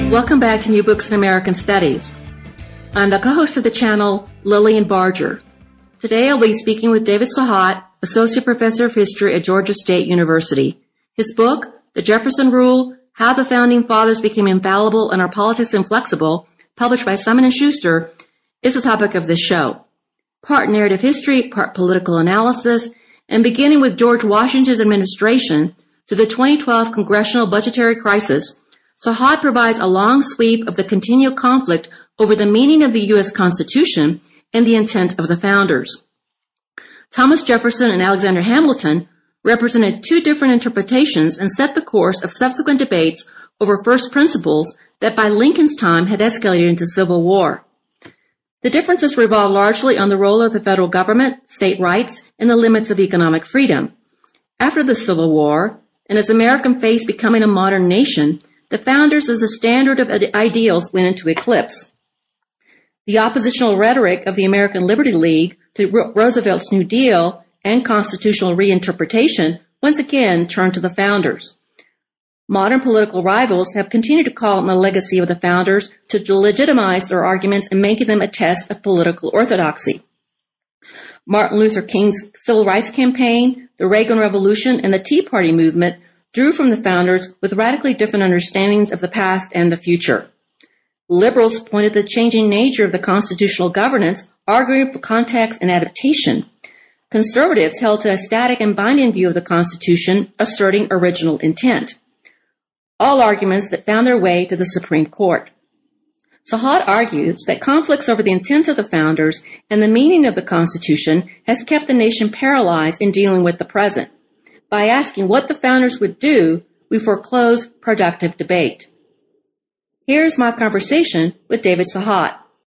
Welcome back to New Books in American Studies. I'm the co-host of the channel, Lillian Barger. Today I'll be speaking with David Sahat, Associate Professor of History at Georgia State University. His book, The Jefferson Rule, How the Founding Fathers Became Infallible and Our Politics Inflexible, published by Simon & Schuster, is the topic of this show. Part narrative history, part political analysis, and beginning with George Washington's administration to the 2012 congressional budgetary crisis, Sahat provides a long sweep of the continual conflict over the meaning of the U.S. Constitution and the intent of the founders. Thomas Jefferson and Alexander Hamilton represented two different interpretations and set the course of subsequent debates over first principles that by Lincoln's time had escalated into civil war. The differences revolved largely on the role of the federal government, state rights, and the limits of economic freedom. After the Civil War, and as America faced becoming a modern nation, the founders as a standard of ideals went into eclipse. The oppositional rhetoric of the American Liberty League to Roosevelt's New Deal and constitutional reinterpretation once again turned to the founders. Modern political rivals have continued to call on the legacy of the founders to legitimize their arguments and making them a test of political orthodoxy. Martin Luther King's Civil Rights Campaign, the Reagan Revolution, and the Tea Party movement drew from the founders with radically different understandings of the past and the future. Liberals pointed to the changing nature of the constitutional governance, arguing for context and adaptation. Conservatives held to a static and binding view of the Constitution, asserting original intent. All arguments that found their way to the Supreme Court. Sahat argues that conflicts over the intent of the founders and the meaning of the Constitution has kept the nation paralyzed in dealing with the present. By asking what the founders would do, we foreclose productive debate. Here's my conversation with David Sahat.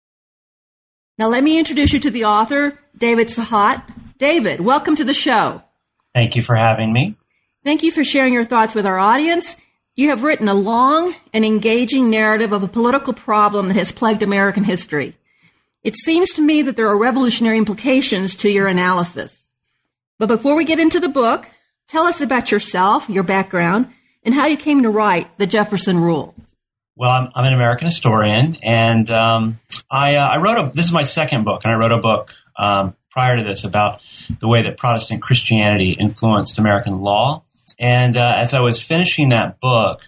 Now let me introduce you to the author, David Sahat. David, welcome to the show. Thank you for having me. Thank you for sharing your thoughts with our audience. You have written a long and engaging narrative of a political problem that has plagued American history. It seems to me that there are revolutionary implications to your analysis. But before we get into the book, tell us about yourself, your background, and how you came to write The Jefferson Rule. Well, I'm an American historian, and I wrote this is my second book, and I wrote a book prior to this about the way that Protestant Christianity influenced American law. And as I was finishing that book,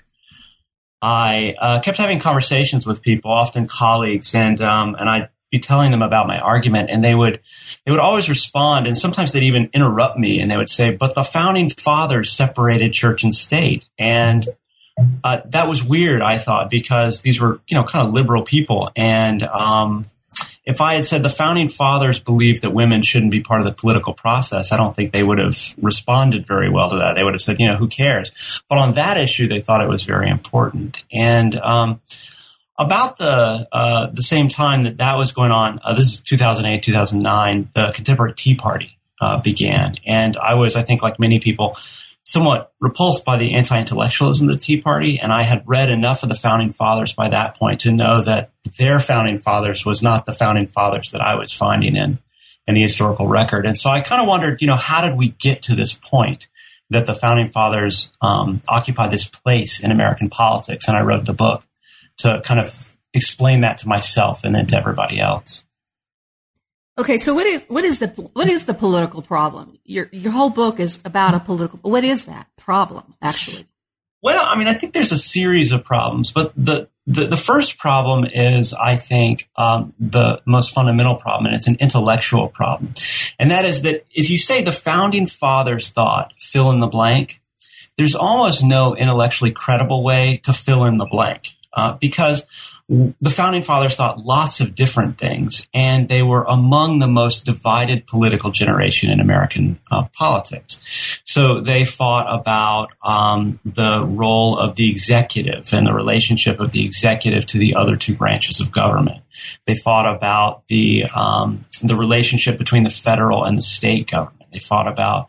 I kept having conversations with people, often colleagues, and I'd be telling them about my argument, and they would always respond, and sometimes they'd even interrupt me, and they would say, "But the founding fathers separated church and state," and that was weird, I thought, because these were kind of liberal people, and if I had said the founding fathers believed that women shouldn't be part of the political process, I don't think they would have responded very well to that. They would have said, who cares? But on that issue, they thought it was very important. And about the same time that was going on, this is 2008, 2009, the contemporary Tea Party began. And I was, I think, like many people, somewhat repulsed by the anti-intellectualism of the Tea Party, and I had read enough of the Founding Fathers by that point to know that their Founding Fathers was not the Founding Fathers that I was finding in the historical record. And so I kind of wondered, how did we get to this point that the Founding Fathers occupied this place in American politics? And I wrote the book to kind of explain that to myself and then to everybody else. Okay, so what is the political problem? Your whole book is about a political. What is that problem, actually? Well, I think there's a series of problems, but the first problem is, I think, the most fundamental problem, and it's an intellectual problem, and that is that if you say the founding fathers thought fill in the blank, there's almost no intellectually credible way to fill in the blank, because the founding fathers thought lots of different things, and they were among the most divided political generation in American politics. So they fought about the role of the executive and the relationship of the executive to the other two branches of government. They fought about the relationship between the federal and the state government. They fought about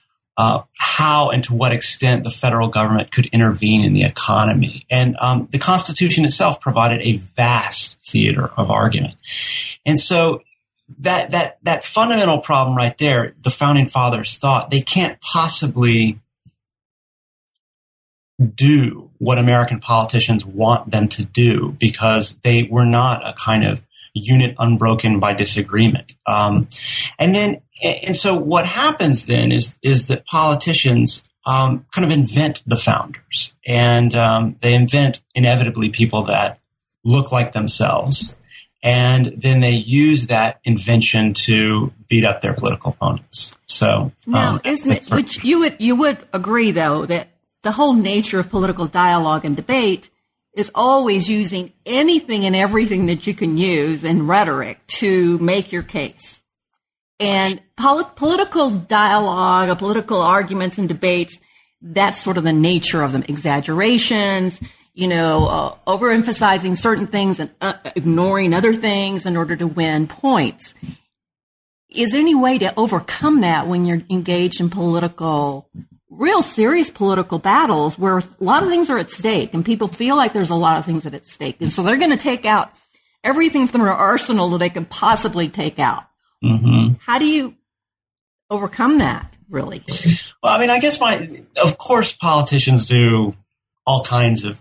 how and to what extent the federal government could intervene in the economy. And the Constitution itself provided a vast theater of argument. And so that fundamental problem right there, the Founding Fathers thought they can't possibly do what American politicians want them to do because they were not a kind of unit unbroken by disagreement. And so what happens then is that politicians kind of invent the founders, and they invent inevitably people that look like themselves, and then they use that invention to beat up their political opponents. So now, isn't it? Which you would agree, though, that the whole nature of political dialogue and debate is always using anything and everything that you can use in rhetoric to make your case. And political dialogue, or political arguments and debates, that's sort of the nature of them. Exaggerations, overemphasizing certain things and ignoring other things in order to win points. Is there any way to overcome that when you're engaged in real serious political battles where a lot of things are at stake and people feel like there's a lot of things that are at stake? And so they're going to take out everything from their arsenal that they can possibly take out. Mm-hmm. How do you overcome that, really? Well, I mean, I guess of course, politicians do all kinds of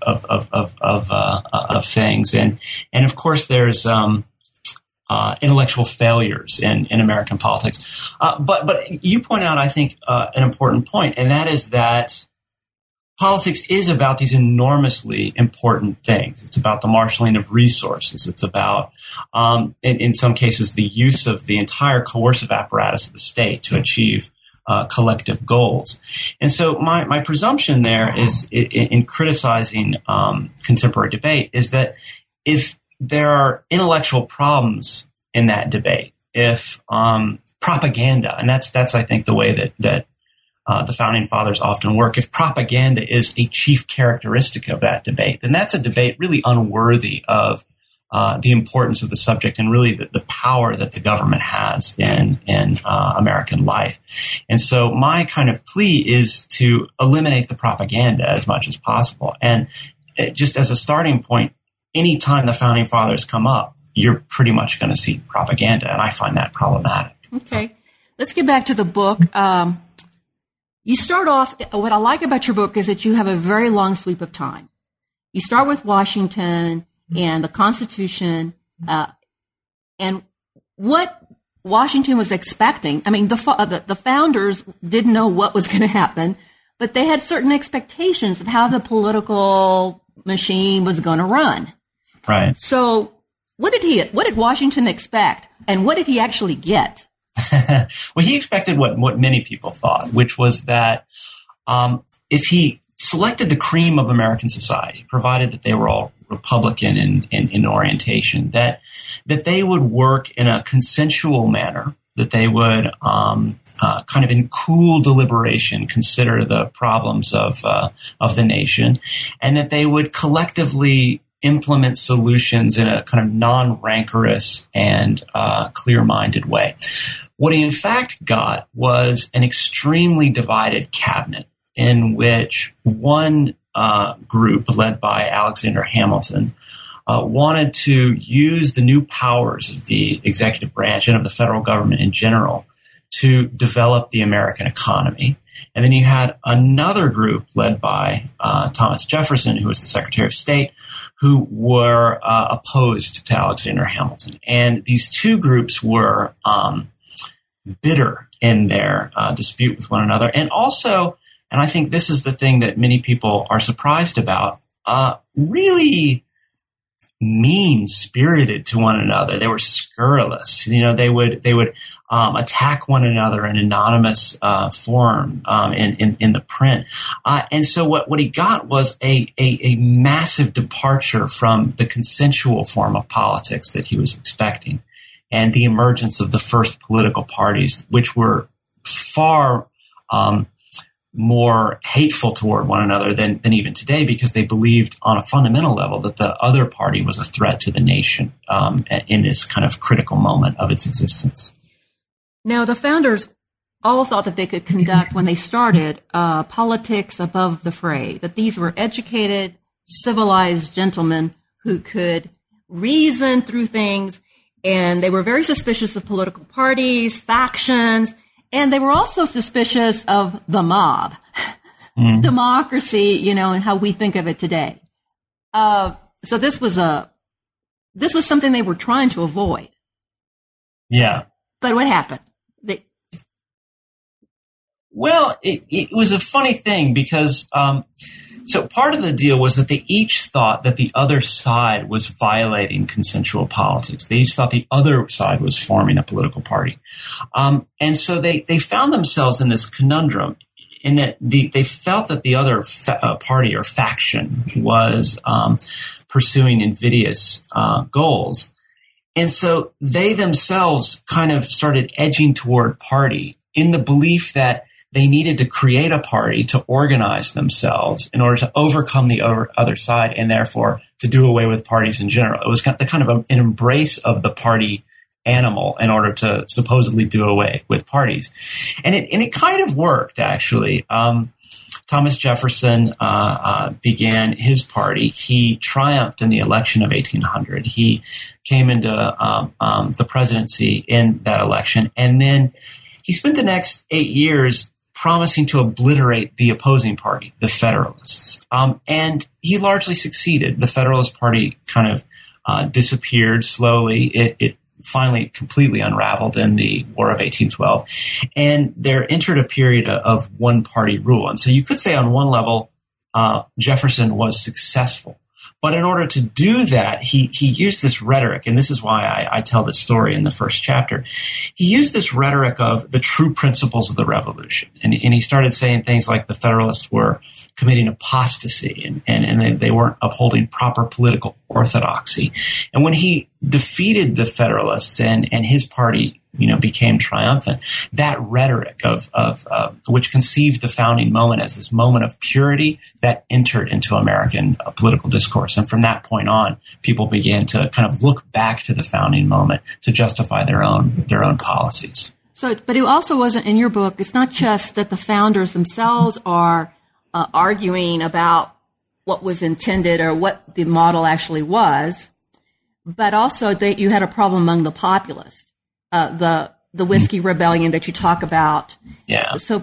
things, and of course, there's intellectual failures in American politics. But you point out, I think, an important point, and that is that politics is about these enormously important things. It's about the marshaling of resources. It's about, in some cases, the use of the entire coercive apparatus of the state to achieve collective goals. And so my presumption there is in criticizing contemporary debate is that if there are intellectual problems in that debate, if propaganda, and that's I think the way that the founding fathers often work. If propaganda is a chief characteristic of that debate, then that's a debate really unworthy of the importance of the subject and really the power that the government has in American life. And so my kind of plea is to eliminate the propaganda as much as possible. And just as a starting point, anytime the founding fathers come up, you're pretty much going to see propaganda, and I find that problematic. Okay. Let's get back to the book. You start off, what I like about your book is that you have a very long sweep of time. You start with Washington and the Constitution, and what Washington was expecting. I mean, the founders didn't know what was going to happen, but they had certain expectations of how the political machine was going to run. Right. So what did Washington expect, and what did he actually get? Well, he expected what many people thought, which was that if he selected the cream of American society, provided that they were all Republican in orientation, that they would work in a consensual manner, that they would kind of in cool deliberation consider the problems of the nation, and that they would collectively implement solutions in a kind of non-rancorous and clear-minded way. What he in fact got was an extremely divided cabinet in which one group led by Alexander Hamilton wanted to use the new powers of the executive branch and of the federal government in general to develop the American economy. And then you had another group led by Thomas Jefferson, who was the Secretary of State, who were opposed to Alexander Hamilton. And these two groups were bitter in their dispute with one another. And also, and I think this is the thing that many people are surprised about, really mean-spirited to one another. They were scurrilous. They would attack one another in anonymous form in the print. And so what he got was a massive departure from the consensual form of politics that he was expecting, and the emergence of the first political parties, which were far more hateful toward one another than even today, because they believed on a fundamental level that the other party was a threat to the nation in this kind of critical moment of its existence. Now, the founders all thought that they could conduct, when they started, politics above the fray, that these were educated, civilized gentlemen who could reason through things, and they were very suspicious of political parties, factions, and they were also suspicious of the mob. democracy, and how we think of it today. So this was something they were trying to avoid. Yeah. But what happened? Well, it was a funny thing because so part of the deal was that they each thought that the other side was violating consensual politics. They each thought the other side was forming a political party. And so they found themselves in this conundrum in that they felt that the other party or faction was pursuing invidious goals. And so they themselves kind of started edging toward party in the belief that they needed to create a party to organize themselves in order to overcome the other side and therefore to do away with parties in general. It was kind of an embrace of the party animal in order to supposedly do away with parties. And it kind of worked, actually. Thomas Jefferson began his party. He triumphed in the election of 1800. He came into the presidency in that election. And then he spent the next 8 years promising to obliterate the opposing party, the Federalists. And he largely succeeded. The Federalist Party kind of disappeared slowly. It finally completely unraveled in the War of 1812. And there entered a period of one-party rule. And so you could say on one level, Jefferson was successful. But in order to do that, he used this rhetoric, and this is why I tell this story in the first chapter. He used this rhetoric of the true principles of the revolution. And he started saying things like the Federalists were committing apostasy and they weren't upholding proper political orthodoxy. And when he defeated the Federalists and his party became triumphant, that rhetoric of which conceived the founding moment as this moment of purity that entered into American political discourse. And from that point on, people began to kind of look back to the founding moment to justify their own policies. So, but it also wasn't in your book. It's not just that the founders themselves are arguing about what was intended or what the model actually was, but also that you had a problem among the populace. The Whiskey Rebellion that you talk about. Yeah. So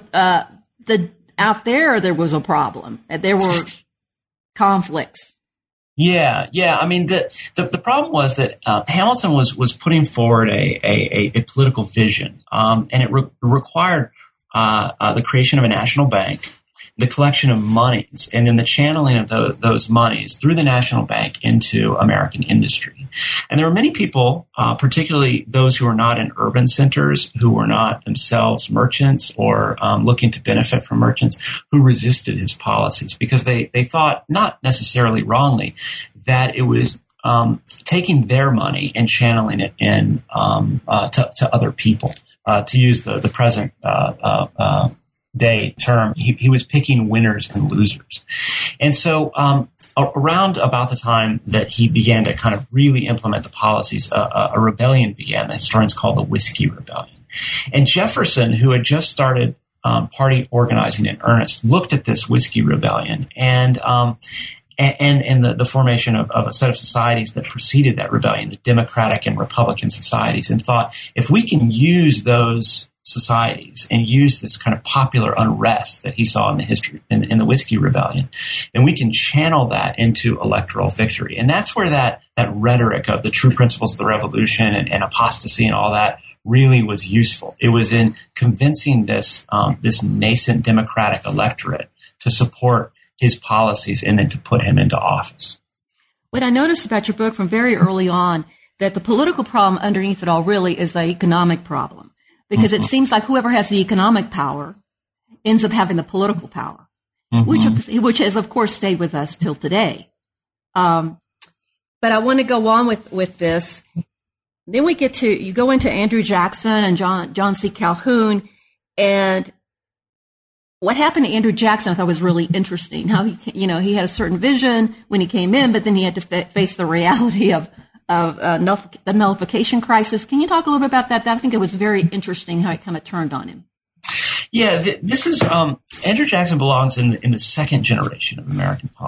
out there was a problem. There were conflicts. Yeah. I mean, the problem was that Hamilton was putting forward a political vision, and it required the creation of a national bank, the collection of monies, and then the channeling of those monies through the national bank into American industry. And there were many people, particularly those who were not in urban centers, who were not themselves merchants or looking to benefit from merchants, who resisted his policies because they thought, not necessarily wrongly, that it was taking their money and channeling it in to other people. To use the present day term, he was picking winners and losers. And so around about the time that he began to kind of really implement the policies, a rebellion began that historians call the Whiskey Rebellion. And Jefferson, who had just started party organizing in earnest, looked at this Whiskey Rebellion and the formation of a set of societies that preceded that rebellion, the Democratic and Republican societies, and thought, if we can use those societies and use this kind of popular unrest that he saw in the history in the Whiskey Rebellion, then we can channel that into electoral victory. And that's where that rhetoric of the true principles of the revolution and apostasy and all that really was useful. It was in convincing this nascent Democratic electorate to support his policies and then to put him into office. What I noticed about your book from very early on, that the political problem underneath it all really is the economic problem. Because it seems like whoever has the economic power ends up having the political power, which has, of course, stayed with us till today. But I want to go on with this. Then you go into Andrew Jackson and John C. Calhoun. And what happened to Andrew Jackson I thought was really interesting. How he had a certain vision when he came in, but then he had to face the reality of the nullification crisis. Can you talk a little bit about that? I think it was very interesting how it kind of turned on him. Yeah, this is Andrew Jackson belongs in the second generation of American politics.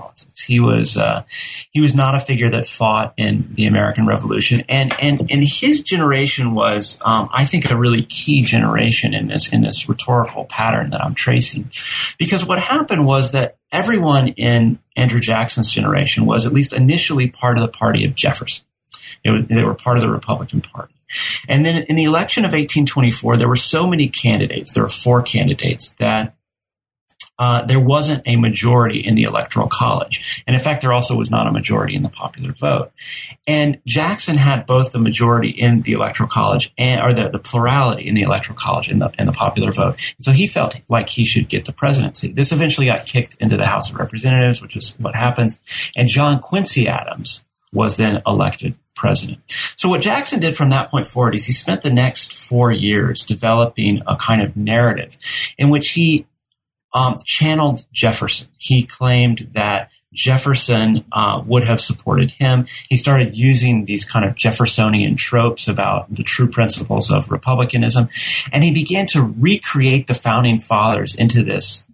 He was not a figure that fought in the American Revolution, and his generation was, I think, a really key generation in this rhetorical pattern that I'm tracing, because what happened was that everyone in Andrew Jackson's generation was at least initially part of the party of Jefferson. They were part of the Republican Party. And then in the election of 1824, there were so many candidates. There were 4 candidates that there wasn't a majority in the Electoral College. And in fact, there also was not a majority in the popular vote. And Jackson had both the majority in the Electoral College or the plurality in the Electoral College and the popular vote. So he felt like he should get the presidency. This eventually got kicked into the House of Representatives, which is what happens. And John Quincy Adams was then elected president. So what Jackson did from that point forward is he spent the next 4 years developing a kind of narrative in which he channeled Jefferson. He claimed that Jefferson would have supported him. He started using these kind of Jeffersonian tropes about the true principles of republicanism, and he began to recreate the Founding Fathers into this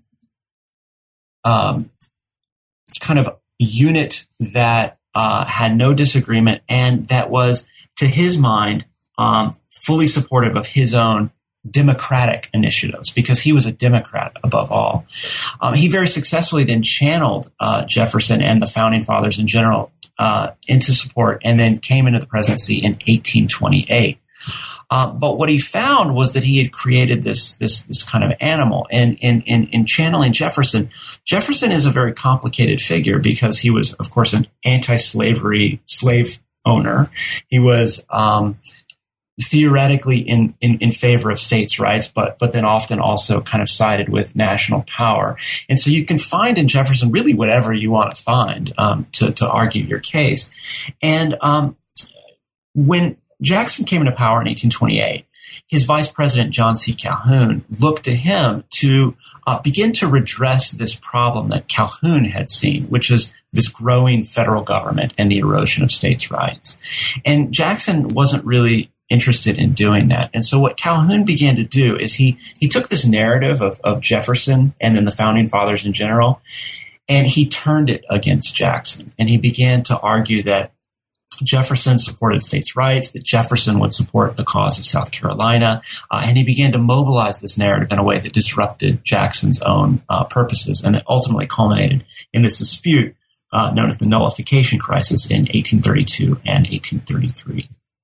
kind of unit that had no disagreement and that was, to his mind, fully supportive of his own democratic initiatives, because he was a Democrat above all. He very successfully then channeled Jefferson and the Founding Fathers in general into support, and then came into the presidency in 1828. But what he found was that he had created this kind of animal. And in channeling Jefferson, Jefferson is a very complicated figure because he was, of course, an anti-slavery slave owner. He was theoretically in favor of states' rights, but then often also kind of sided with national power. And so you can find in Jefferson really whatever you want to find to argue your case. And when Jackson came into power in 1828, his vice president, John C. Calhoun, looked to him to begin to redress this problem that Calhoun had seen, which is this growing federal government and the erosion of states' rights. And Jackson wasn't really interested in doing that. And so what Calhoun began to do is he took this narrative of Jefferson and then the Founding Fathers in general, and he turned it against Jackson. And he began to argue that Jefferson supported states' rights, that Jefferson would support the cause of South Carolina, and he began to mobilize this narrative in a way that disrupted Jackson's own purposes, and it ultimately culminated in this dispute known as the Nullification Crisis in 1832 and 1833.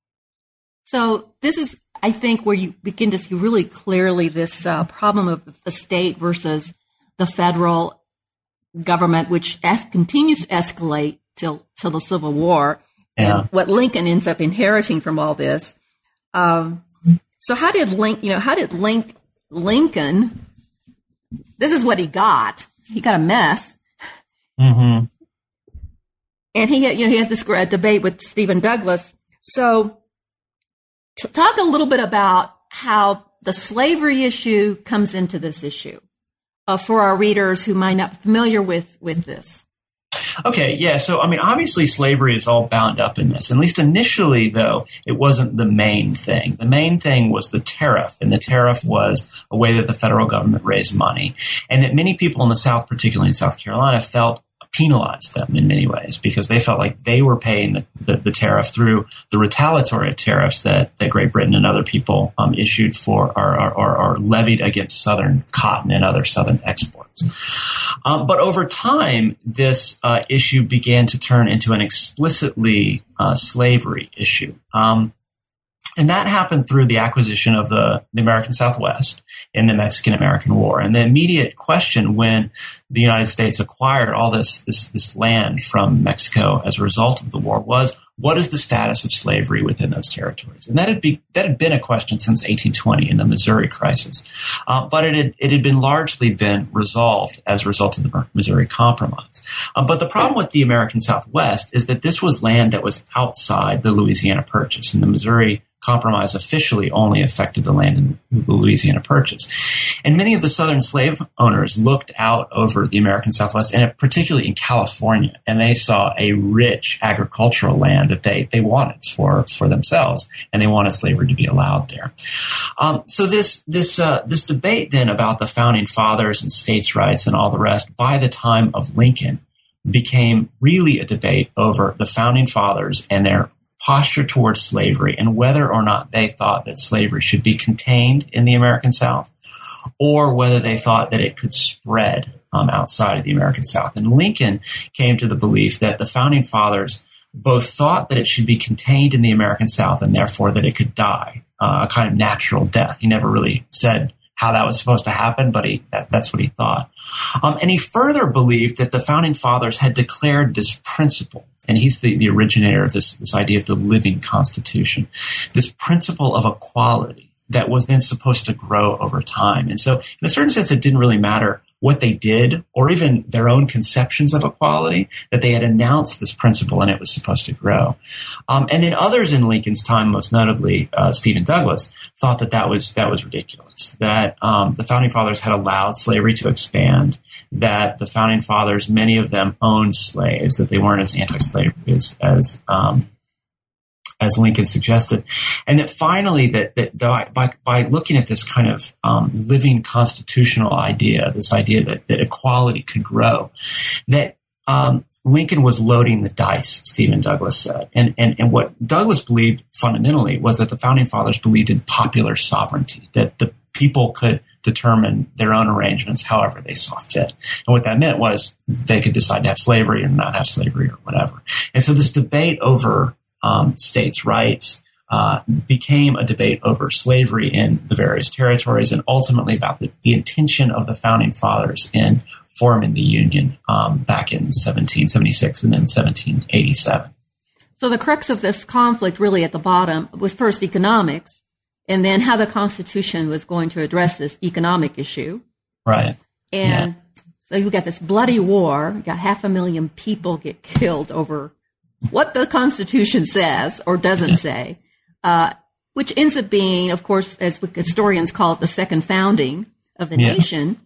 So this is, I think, where you begin to see really clearly this problem of the state versus the federal government, which continues to escalate till the Civil War. Yeah. And what Lincoln ends up inheriting from all this. So how did Lincoln, this is what he got. He got a mess. Mm-hmm. And he had this debate with Stephen Douglas. So talk a little bit about how the slavery issue comes into this issue for our readers who might not be familiar with this. Okay, yeah. So, I mean, obviously slavery is all bound up in this. At least initially, though, it wasn't the main thing. The main thing was the tariff, and the tariff was a way that the federal government raised money, and that many people in the South, particularly in South Carolina, felt penalized them in many ways because they felt like they were paying the tariff through the retaliatory tariffs that Great Britain and other people issued for or levied against Southern cotton and other Southern exports. But over time, this issue began to turn into an explicitly slavery issue. And that happened through the acquisition of the American Southwest in the Mexican-American War. And the immediate question when the United States acquired all this land from Mexico as a result of the war was, what is the status of slavery within those territories? And that had been a question since 1820 in the Missouri crisis. But it had been largely been resolved as a result of the Missouri Compromise. But the problem with the American Southwest is that this was land that was outside the Louisiana Purchase, and the Missouri Compromise officially only affected the land in the Louisiana Purchase. And many of the Southern slave owners looked out over the American Southwest, and particularly in California, and they saw a rich agricultural land that they wanted for themselves, and they wanted slavery to be allowed there. So this debate then about the Founding Fathers and states' rights and all the rest, by the time of Lincoln, became really a debate over the founding fathers and their posture towards slavery and whether or not they thought that slavery should be contained in the American South or whether they thought that it could spread outside of the American South. And Lincoln came to the belief that the founding fathers both thought that it should be contained in the American South and therefore that it could die, a kind of natural death. He never really said how that was supposed to happen, but that's what he thought. And he further believed that the founding fathers had declared this principle, and he's the originator of this idea of the living Constitution, this principle of equality that was then supposed to grow over time. And so in a certain sense, it didn't really matter what they did or even their own conceptions of equality, that they had announced this principle and it was supposed to grow. And then others in Lincoln's time, most notably Stephen Douglas, thought that was ridiculous, that the founding fathers had allowed slavery to expand, that the founding fathers, many of them owned slaves, that they weren't as anti-slavery as Lincoln suggested, and that finally that by looking at this kind of living constitutional idea, this idea that equality could grow, that Lincoln was loading the dice, Stephen Douglas said. And what Douglas believed fundamentally was that the founding fathers believed in popular sovereignty, that the people could determine their own arrangements however they saw fit. And what that meant was they could decide to have slavery or not have slavery or whatever. And so this debate over states' rights became a debate over slavery in the various territories and ultimately about the intention of the founding fathers in forming the Union back in 1776 and then 1787. So the crux of this conflict really at the bottom was first economics and then how the Constitution was going to address this economic issue. Right. And so you've got this bloody war, you got 500,000 people get killed over what the Constitution says or doesn't say, which ends up being, of course, as historians call it, the second founding of the nation.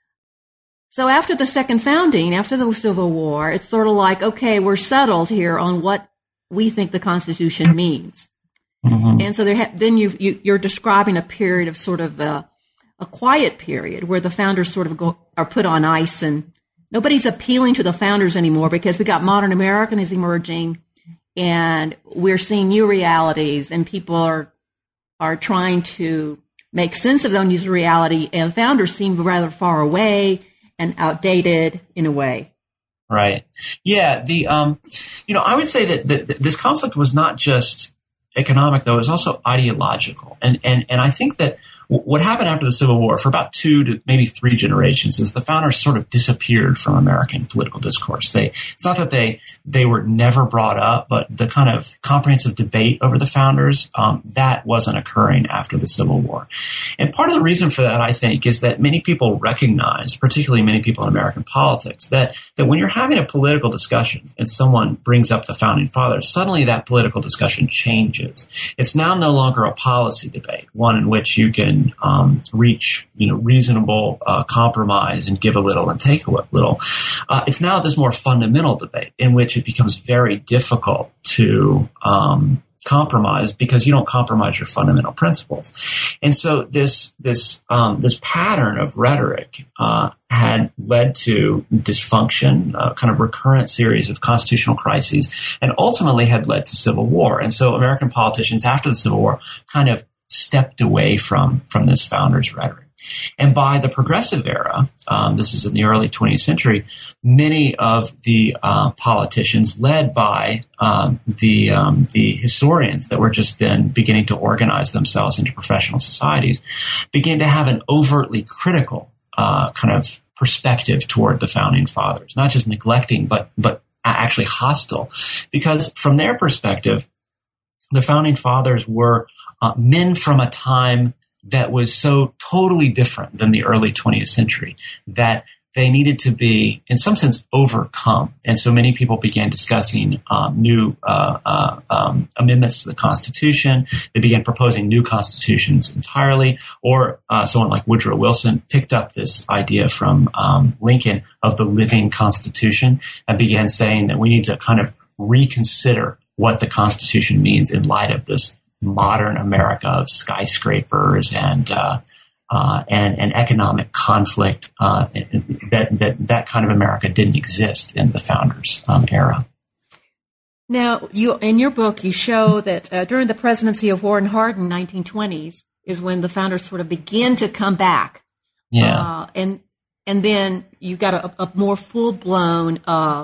So after the second founding, after the Civil War, it's sort of like, okay, we're settled here on what we think the Constitution means. Mm-hmm. And so then you're describing a period of sort of a quiet period where the founders sort of are put on ice and nobody's appealing to the founders anymore because we got modern Americanism emerging and we're seeing new realities and people are trying to make sense of those new reality, and founders seem rather far away and outdated in a way. Right. Yeah. I would say that this conflict was not just economic, though. It was also ideological. And I think that what happened after the Civil War for about 2 to maybe 3 generations is the founders sort of disappeared from American political discourse. It's not that they were never brought up, but the kind of comprehensive debate over the founders, that wasn't occurring after the Civil War. And part of the reason for that, I think, is that many people recognize, particularly many people in American politics, that when you're having a political discussion and someone brings up the founding fathers, suddenly that political discussion changes. It's now no longer a policy debate, one in which you can reach reasonable compromise and give a little and take a little. It's now this more fundamental debate in which it becomes very difficult to compromise because you don't compromise your fundamental principles. And so this pattern of rhetoric had led to dysfunction, kind of recurrent series of constitutional crises, and ultimately had led to civil war. And so American politicians after the Civil War kind of stepped away from this founders' rhetoric. And by the progressive era, this is in the early 20th century, many of the politicians led by the historians that were just then beginning to organize themselves into professional societies began to have an overtly critical kind of perspective toward the founding fathers, not just neglecting, but actually hostile. Because from their perspective, the founding fathers were men from a time that was so totally different than the early 20th century that they needed to be, in some sense, overcome. And so many people began discussing new amendments to the Constitution. They began proposing new constitutions entirely. Or someone like Woodrow Wilson picked up this idea from Lincoln of the living Constitution and began saying that we need to kind of reconsider what the Constitution means in light of this modern America of skyscrapers and and economic conflict. That kind of America didn't exist in the founders' era. Now, in your book, you show that during the presidency of Warren Harding, 1920s, is when the founders sort of begin to come back. Yeah. And then you got a more full-blown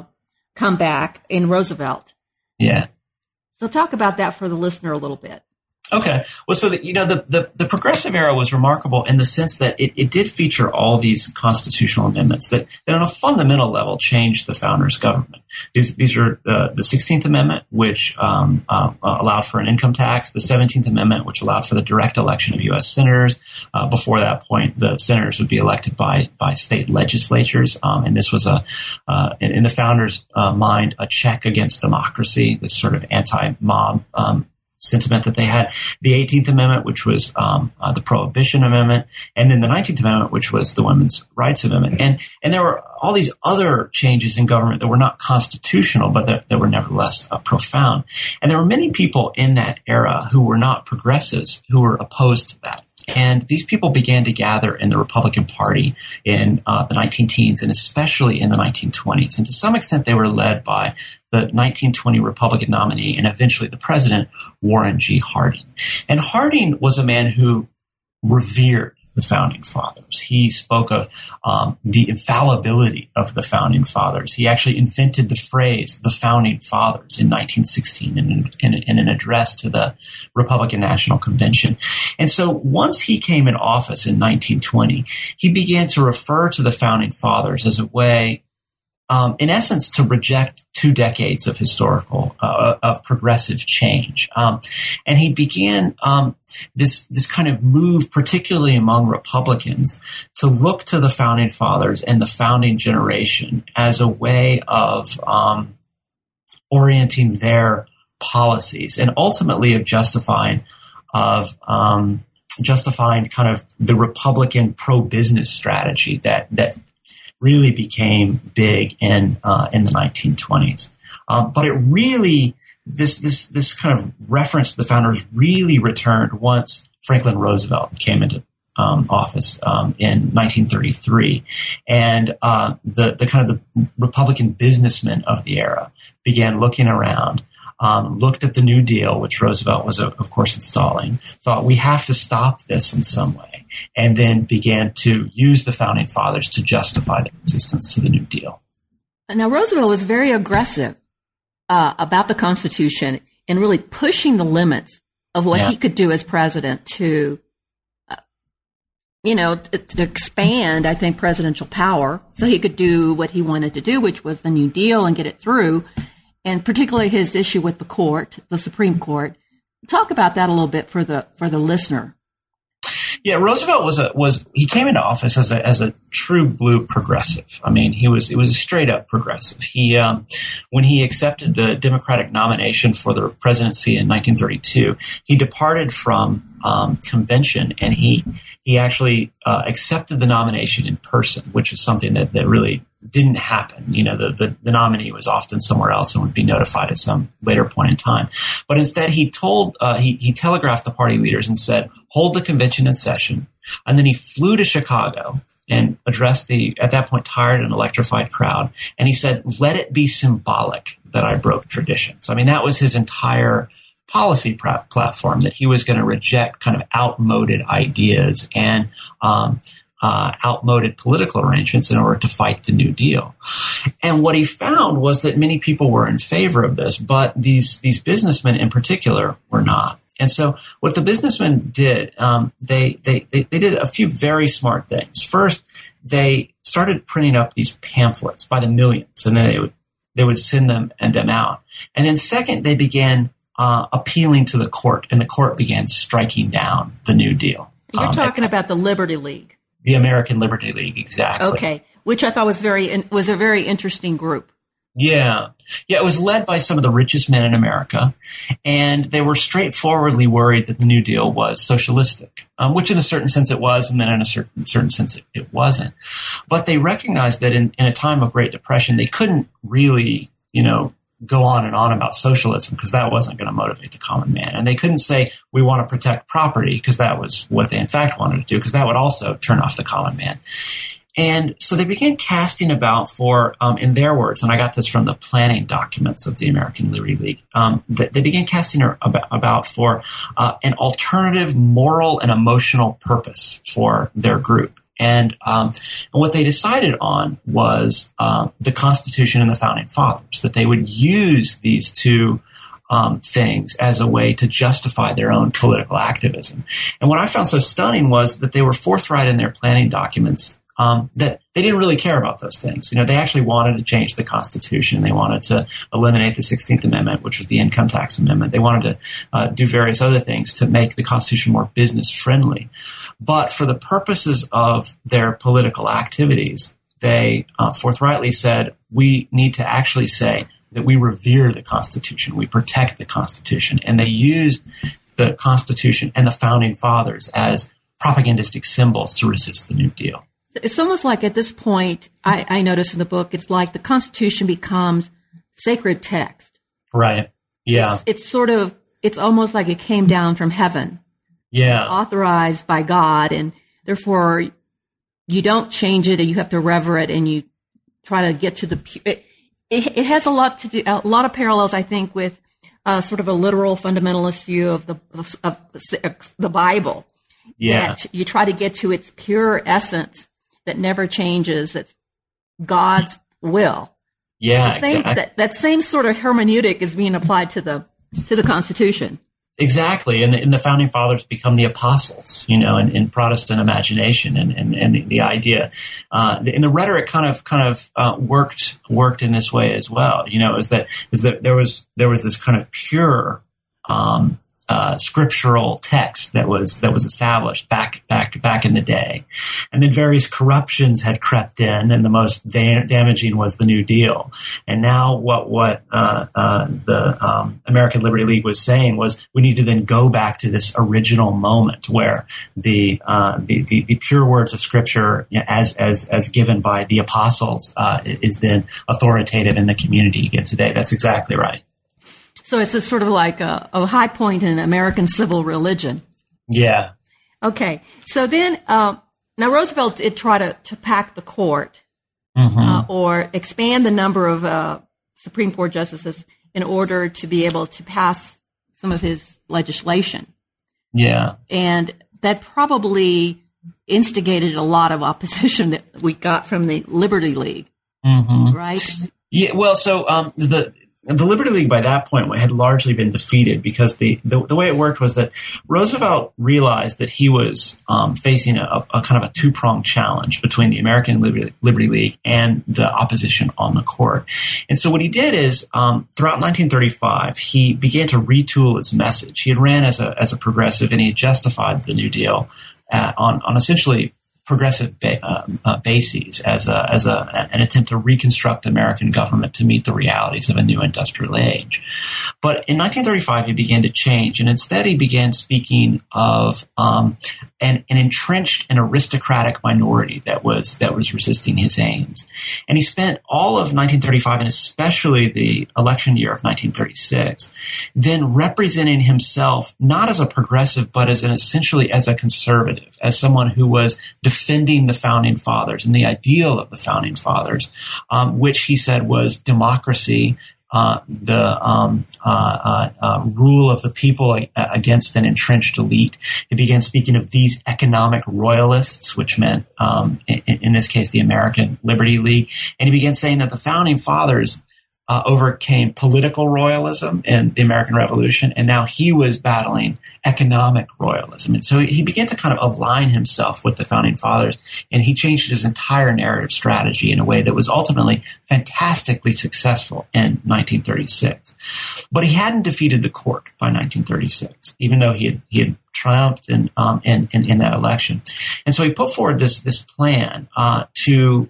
comeback in Roosevelt. Yeah. So talk about that for the listener a little bit. Okay. Well, so the progressive era was remarkable in the sense that it did feature all these constitutional amendments that on a fundamental level changed the founders' government. These are the 16th Amendment, which allowed for an income tax, the 17th Amendment, which allowed for the direct election of U.S. senators. Before that point, the senators would be elected by state legislatures, and this was in the founders' mind, a check against democracy, this sort of anti-mob sentiment that they had. The 18th Amendment, which was the Prohibition Amendment, and then the 19th Amendment, which was the Women's Rights Amendment. And there were all these other changes in government that were not constitutional, but that were nevertheless profound. And there were many people in that era who were not progressives who were opposed to that. And these people began to gather in the Republican Party in the 19-teens and especially in the 1920s. And to some extent, they were led by the 1920 Republican nominee and eventually the president, Warren G. Harding. And Harding was a man who revered the Founding Fathers. He spoke of the infallibility of the Founding Fathers. He actually invented the phrase, the Founding Fathers, in 1916 in an address to the Republican National Convention. And so once he came in office in 1920, he began to refer to the Founding Fathers as a way, in essence, to reject 2 decades of historical, of progressive change. And he began this kind of move, particularly among Republicans, to look to the Founding Fathers and the founding generation as a way of orienting their policies and ultimately of justifying kind of the Republican pro-business strategy that really became big in the 1920s. But it really, this kind of reference to the founders really returned once Franklin Roosevelt came into office in 1933, and the kind of the Republican businessmen of the era began looking around. Looked at the New Deal, which Roosevelt was, of course, installing, thought we have to stop this in some way, and then began to use the Founding Fathers to justify their resistance to the New Deal. Now, Roosevelt was very aggressive about the Constitution and really pushing the limits of what he could do as president to expand, I think, presidential power so he could do what he wanted to do, which was the New Deal and get it through. And particularly his issue with the court, the Supreme Court. Talk about that a little bit for the listener. Yeah, Roosevelt he came into office as a true blue progressive. I mean, it was a straight up progressive. He when he accepted the Democratic nomination for the presidency in 1932, he departed from convention and he actually accepted the nomination in person, which is something that really didn't happen. You know, the nominee was often somewhere else and would be notified at some later point in time. But instead, he telegraphed the party leaders and said, hold the convention in session. And then he flew to Chicago and addressed the, at that point, tired and electrified crowd. And he said, let it be symbolic that I broke traditions. I mean, that was his entire policy platform, that he was going to reject kind of outmoded ideas and outmoded political arrangements in order to fight the New Deal. And what he found was that many people were in favor of this, but these businessmen in particular were not. And so what the businessmen did, they did a few very smart things. First, they started printing up these pamphlets by the millions, and then they would send them out. And then second, they began appealing to the court, and the court began striking down the New Deal. You're talking about the Liberty League. The American Liberty League, exactly. Okay, which I thought was a very interesting group. Yeah, it was led by some of the richest men in America, and they were straightforwardly worried that the New Deal was socialistic, which in a certain sense it was, and then in a certain sense it wasn't. But they recognized that in a time of Great Depression, they couldn't really, go on and on about socialism because that wasn't going to motivate the common man. And they couldn't say, we want to protect property because that was what they in fact wanted to do, because that would also turn off the common man. And so they began casting about for, in their words, and I got this from the planning documents of the American Liberty League, they began casting about for an alternative moral and emotional purpose for their group. And what they decided on was the Constitution and the Founding Fathers, that they would use these two things as a way to justify their own political activism. And what I found so stunning was that they were forthright in their planning documents that they didn't really care about those things. They actually wanted to change the Constitution. They wanted to eliminate the 16th Amendment, which was the income tax amendment. They wanted to do various other things to make the Constitution more business friendly. But for the purposes of their political activities, they forthrightly said, we need to actually say that we revere the Constitution, we protect the Constitution. And they used the Constitution and the Founding Fathers as propagandistic symbols to resist the New Deal. It's almost like at this point, I noticed in the book, it's like the Constitution becomes sacred text. Right. Yeah. It's almost like it came down from heaven. Yeah. Authorized by God. And therefore, you don't change it, and you have to rever it, and you try to get to the, it has a lot of parallels, I think, with sort of a literal fundamentalist view of the Bible. Yeah. That you try to get to its pure essence that never changes. That's God's will. Yeah, exactly. That same sort of hermeneutic is being applied to the Constitution. Exactly, and the Founding Fathers become the apostles, in Protestant imagination, and the idea, and the rhetoric kind of worked in this way as well. Is that there was this kind of pure scriptural text that was established back in the day, and then various corruptions had crept in, and the most damaging was the New Deal. And now what the American Liberty League was saying was, we need to then go back to this original moment where the pure words of Scripture, as given by the apostles, is then authoritative in the community again today. That's exactly right. So it's sort of like a high point in American civil religion. Yeah. Okay. So then, now Roosevelt did try to pack the court, or expand the number of Supreme Court justices in order to be able to pass some of his legislation. Yeah. And that probably instigated a lot of opposition that we got from the Liberty League, right? Yeah. Well, so the Liberty League by that point had largely been defeated, because the way it worked was that Roosevelt realized that he was facing a kind of a two-pronged challenge between the American Liberty League and the opposition on the court. And so what he did is, throughout 1935, he began to retool his message. He had ran as a progressive, and he had justified the New Deal on essentially progressive bases as an attempt to reconstruct American government to meet the realities of a new industrial age. But in 1935, he began to change, and instead he began speaking of an entrenched and aristocratic minority that was resisting his aims. And he spent all of 1935, and especially the election year of 1936, then representing himself not as a progressive, but essentially as a conservative, as someone who was defending the Founding Fathers and the ideal of the Founding Fathers, which he said was democracy, the rule of the people against an entrenched elite. He began speaking of these economic royalists, which meant, in this case, the American Liberty League. And he began saying that the Founding Fathers overcame political royalism in the American Revolution, and now he was battling economic royalism. And so he began to kind of align himself with the Founding Fathers, and he changed his entire narrative strategy in a way that was ultimately fantastically successful in 1936. But he hadn't defeated the court by 1936, even though he had triumphed in that election. And so he put forward this plan to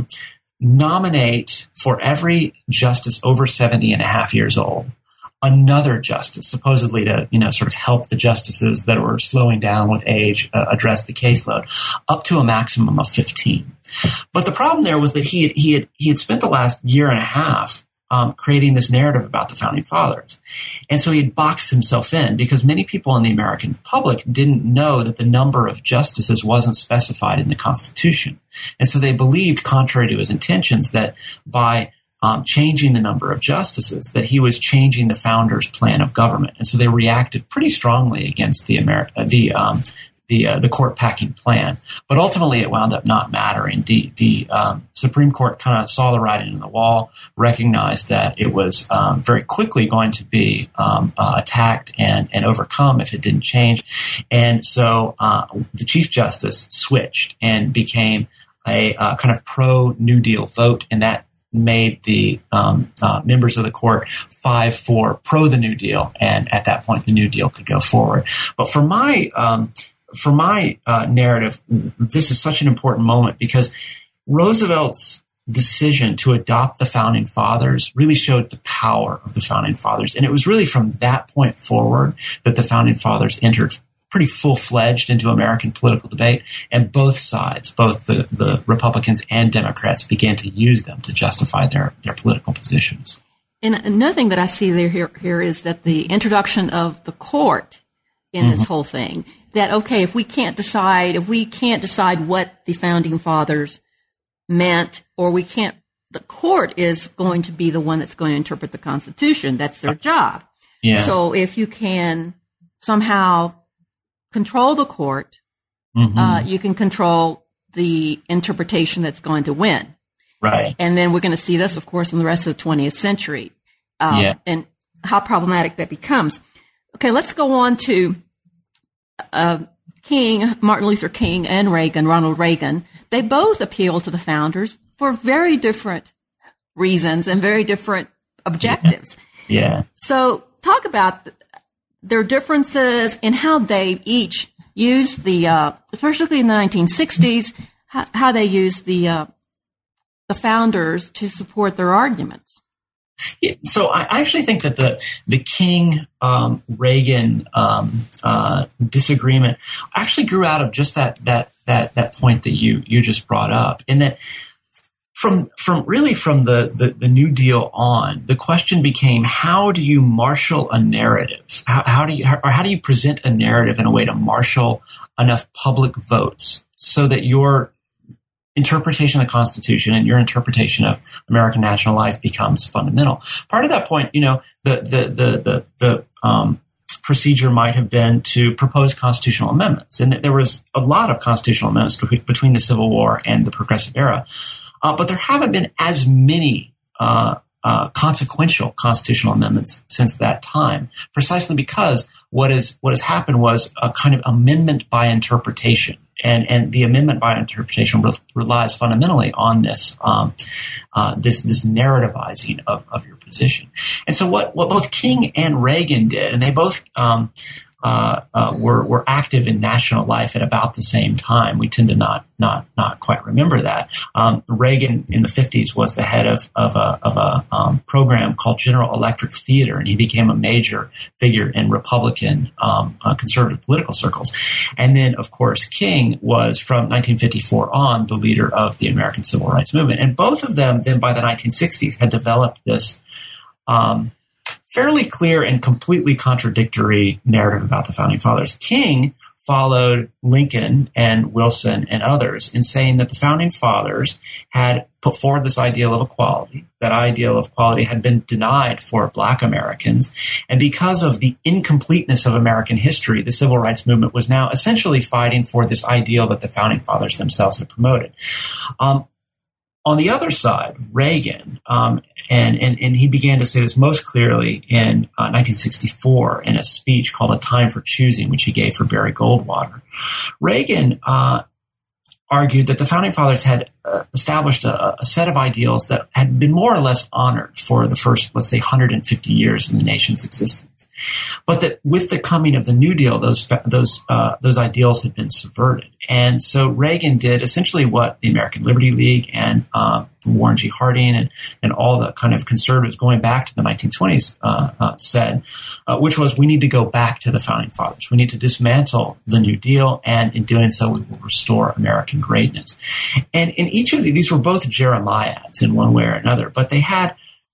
nominate for every justice over 70 and a half years old another justice, supposedly to sort of help the justices that were slowing down with age address the caseload, up to a maximum of 15. But the problem there was that he had spent the last year and a half creating this narrative about the Founding Fathers. And so he had boxed himself in because many people in the American public didn't know that the number of justices wasn't specified in the Constitution. And so they believed, contrary to his intentions, that by changing the number of justices, that he was changing the founders' plan of government. And so they reacted pretty strongly against the court packing plan. But ultimately, it wound up not mattering. The Supreme Court kind of saw the writing on the wall, recognized that it was very quickly going to be attacked and overcome if it didn't change. And so the Chief Justice switched and became a kind of pro-New Deal vote, and that made the members of the court 5-4 pro the New Deal, and at that point the New Deal could go forward. But for my narrative, this is such an important moment because Roosevelt's decision to adopt the Founding Fathers really showed the power of the Founding Fathers, and it was really from that point forward that the Founding Fathers entered pretty full-fledged into American political debate, and both sides, both the Republicans and Democrats, began to use them to justify their political positions. And another thing that I see here is that the introduction of the court in this whole thing, that, okay, if we can't decide what the Founding Fathers meant, or the court is going to be the one that's going to interpret the Constitution. That's their job. Yeah. So if you can somehow control the court, you can control the interpretation that's going to win. Right. And then we're going to see this, of course, in the rest of the 20th century, and how problematic that becomes. Okay, let's go on to Martin Luther King and Ronald Reagan. They both appealed to the founders for very different reasons and very different objectives. Yeah. So talk about their differences in how they each used especially in the 1960s, how they used the founders to support their arguments. Yeah, so I actually think that the King Reagan disagreement actually grew out of just that point that you just brought up, in that from the New Deal on, the question became, how do you marshal a narrative? How do you present a narrative in a way to marshal enough public votes so that your interpretation of the Constitution and your interpretation of American national life becomes fundamental? Part of that point, the procedure might have been to propose constitutional amendments, and there was a lot of constitutional amendments between the Civil War and the Progressive Era. But there haven't been as many consequential constitutional amendments since that time, precisely because what has happened was a kind of amendment by interpretation. And the amendment by interpretation relies fundamentally on this narrativizing of your position. And so what both King and Reagan did, and they both were active in national life at about the same time. We tend to not quite remember that. Reagan in the 50s was the head of a program called General Electric Theater, and he became a major figure in Republican conservative political circles. And then, of course, King was from 1954 on the leader of the American Civil Rights Movement. And both of them then by the 1960s had developed this fairly clear and completely contradictory narrative about the Founding Fathers. King followed Lincoln and Wilson and others in saying that the Founding Fathers had put forward this ideal of equality. That ideal of equality had been denied for Black Americans. And because of the incompleteness of American history, the Civil Rights Movement was now essentially fighting for this ideal that the Founding Fathers themselves had promoted. On the other side, Reagan, and he began to say this most clearly in 1964 in a speech called A Time for Choosing, which he gave for Barry Goldwater. Reagan argued that the Founding Fathers had established a set of ideals that had been more or less honored for the first, let's say, 150 years in the nation's existence. But that with the coming of the New Deal, those ideals had been subverted. And so Reagan did essentially what the American Liberty League and Warren G. Harding and all the kind of conservatives going back to the 1920s said, which was, we need to go back to the Founding Fathers. We need to dismantle the New Deal, and in doing so, we will restore American greatness. And in each of these were both Jeremiads in one way or another, but they had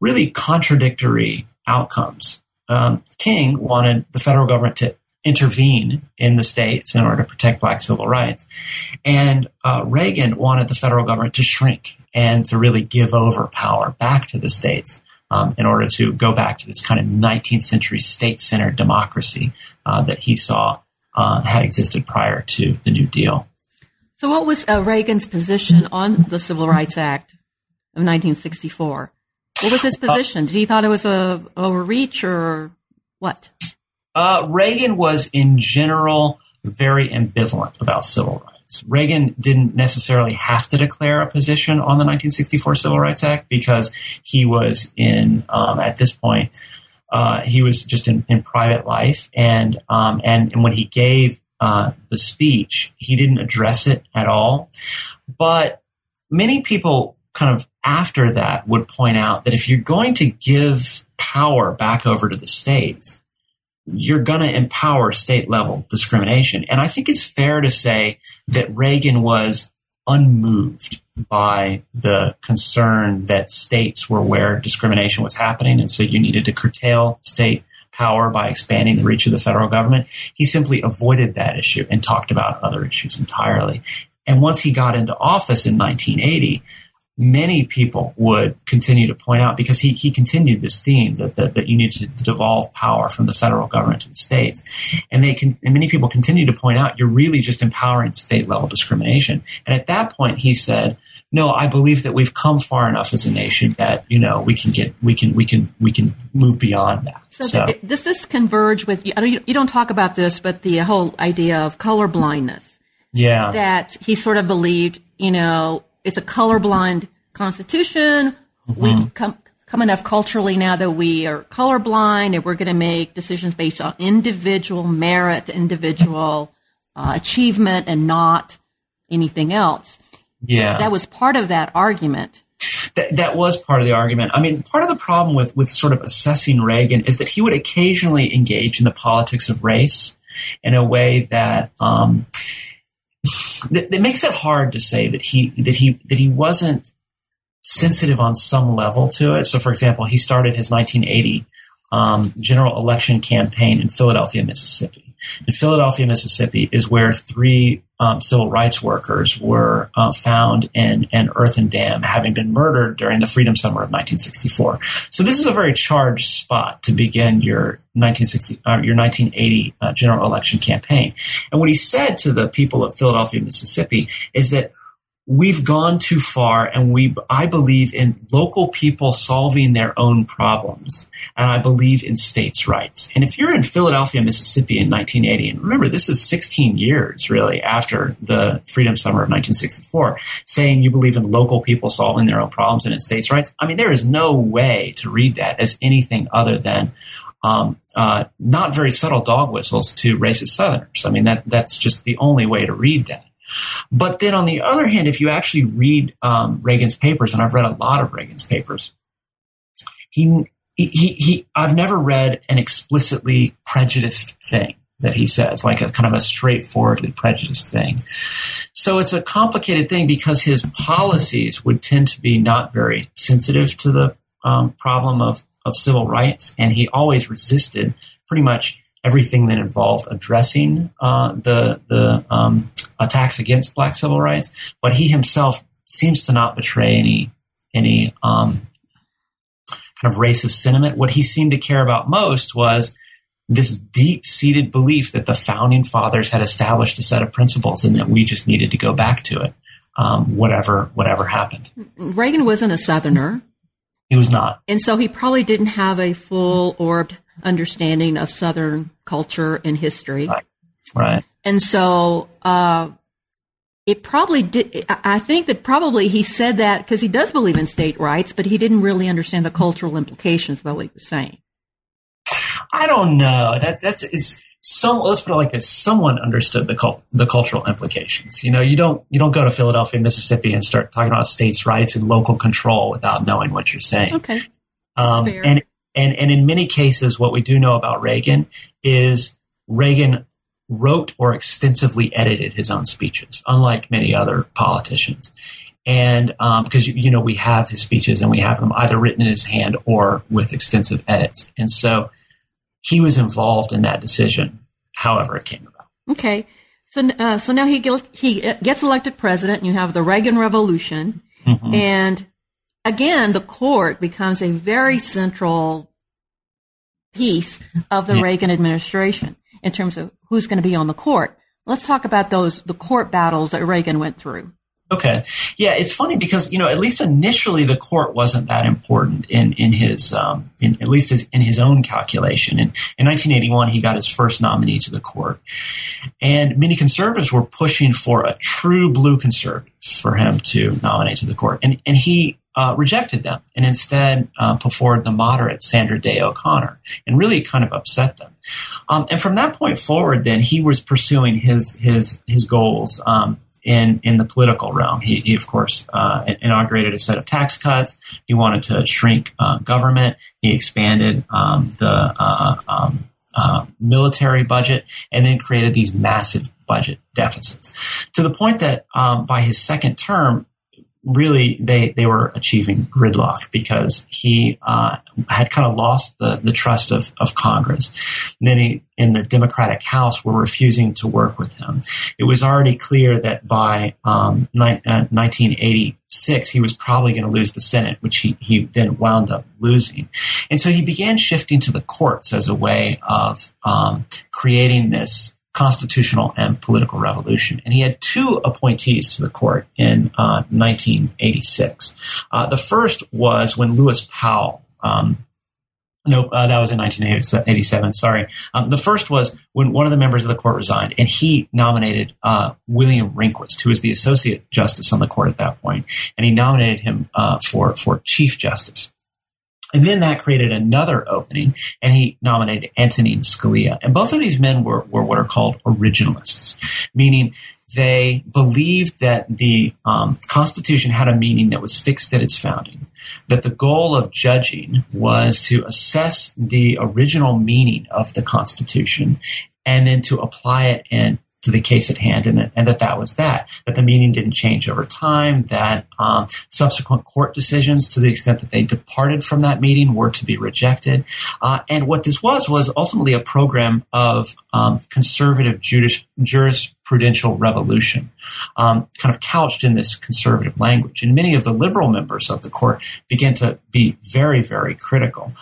really contradictory outcomes. King wanted the federal government to intervene in the states in order to protect black civil rights. And Reagan wanted the federal government to shrink and to really give over power back to the states in order to go back to this kind of 19th century state-centered democracy that he saw had existed prior to the New Deal. So what was Reagan's position on the Civil Rights Act of 1964? What was his position? Did he thought it was a overreach or what? Reagan was in general very ambivalent about civil rights. Reagan didn't necessarily have to declare a position on the 1964 Civil Rights Act because he was in, at this point, he was just in private life. And when he gave the speech, he didn't address it at all. But many people kind of after that would point out that if you're going to give power back over to the states, you're going to empower state-level discrimination. And I think it's fair to say that Reagan was unmoved by the concern that states were where discrimination was happening, and so you needed to curtail state power by expanding the reach of the federal government. He simply avoided that issue and talked about other issues entirely. And once he got into office in 1980, many people would continue to point out, because he continued this theme that you need to devolve power from the federal government to the states. And many people continue to point out, you're really just empowering state level discrimination. And at that point, he said, no, I believe that we've come far enough as a nation that, we can move beyond that. So does this converge with, you don't talk about this, but the whole idea of color blindness. Yeah. That he sort of believed, it's a colorblind constitution. Mm-hmm. We've come enough culturally now that we are colorblind, and we're going to make decisions based on individual merit, individual achievement, and not anything else. Yeah. That was part of that argument. That was part of the argument. I mean, part of the problem with sort of assessing Reagan is that he would occasionally engage in the politics of race in a way that that makes it hard to say that he wasn't sensitive on some level to it. So, for example, he started his 1980 general election campaign in Philadelphia, Mississippi. And Philadelphia, Mississippi is where three civil rights workers were found in an earthen dam, having been murdered during the Freedom Summer of 1964. So this is a very charged spot to begin your 1980 general election campaign. And what he said to the people of Philadelphia, Mississippi is that we've gone too far, and I believe in local people solving their own problems, and I believe in states' rights. And if you're in Philadelphia, Mississippi in 1980, and remember, this is 16 years really after the Freedom Summer of 1964, saying you believe in local people solving their own problems and in states' rights, I mean, there is no way to read that as anything other than not very subtle dog whistles to racist Southerners. I mean, that's just the only way to read that. But then on the other hand, if you actually read Reagan's papers, and I've read a lot of Reagan's papers, I've never read an explicitly prejudiced thing that he says, like a kind of a straightforwardly prejudiced thing. So it's a complicated thing because his policies would tend to be not very sensitive to the problem of civil rights, and he always resisted pretty much everything that involved addressing the attacks against black civil rights, but he himself seems to not betray any kind of racist sentiment. What he seemed to care about most was this deep-seated belief that the founding fathers had established a set of principles and that we just needed to go back to it, whatever happened. Reagan wasn't a Southerner. He was not. And so he probably didn't have a full-orbed understanding of Southern culture and history. Right. And so it probably did. I think that probably he said that because he does believe in state rights, but he didn't really understand the cultural implications about what he was saying. I don't know. Let's put it like this. Someone understood the cultural implications. You don't go to Philadelphia, Mississippi and start talking about states' rights and local control without knowing what you're saying. Okay. That's fair. And in many cases, what we do know about Reagan is Reagan wrote or extensively edited his own speeches, unlike many other politicians. And because, we have his speeches and we have them either written in his hand or with extensive edits. And so he was involved in that decision, however it came about. Okay. So now he gets elected president, and you have the Reagan Revolution. Mm-hmm. And again, the court becomes a very central piece of the Reagan administration in terms of who's going to be on the court. Let's talk about the court battles that Reagan went through. Okay. Yeah, it's funny because, at least initially the court wasn't that important in his, at least in his own calculation. And in 1981, he got his first nominee to the court. And many conservatives were pushing for a true blue conservative for him to nominate to the court. And he rejected them and instead put forward the moderate Sandra Day O'Connor and really kind of upset them. And from that point forward, then he was pursuing his goals, in the political realm. He of course, inaugurated a set of tax cuts. He wanted to shrink government. He expanded the military budget and then created these massive budget deficits to the point that by his second term, really they were achieving gridlock because he had kind of lost the trust of Congress. Many in the Democratic House were refusing to work with him. It was already clear that by 1986 he was probably going to lose the Senate, which he then wound up losing. And so he began shifting to the courts as a way of creating this constitutional and political revolution. And he had two appointees to the court in 1986. The first was when Lewis Powell, that was in 1987, sorry. The first was when one of the members of the court resigned, and he nominated William Rehnquist, who was the associate justice on the court at that point, and he nominated him for Chief Justice. And then that created another opening, and he nominated Antonin Scalia. And both of these men were what are called originalists, meaning they believed that the Constitution had a meaning that was fixed at its founding, that the goal of judging was to assess the original meaning of the Constitution and then to apply it to the case at hand, and that was that the meaning didn't change over time, that subsequent court decisions, to the extent that they departed from that meaning, were to be rejected. And what this was ultimately a program of conservative jurisprudential revolution, kind of couched in this conservative language. And many of the liberal members of the court began to be very, very critical.